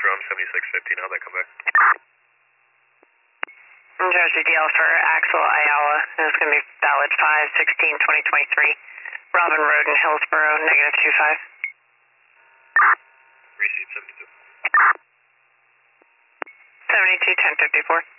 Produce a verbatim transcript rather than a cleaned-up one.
Hillsborough, I'm seventy-six fifteen, how'd that come back? Judge D L for Axel Ayala, and it's going to be valid five sixteen twenty twenty-three. Robin Road in Hillsborough, negative two five. Receipt seventy-two. seventy-two ten fifty-four.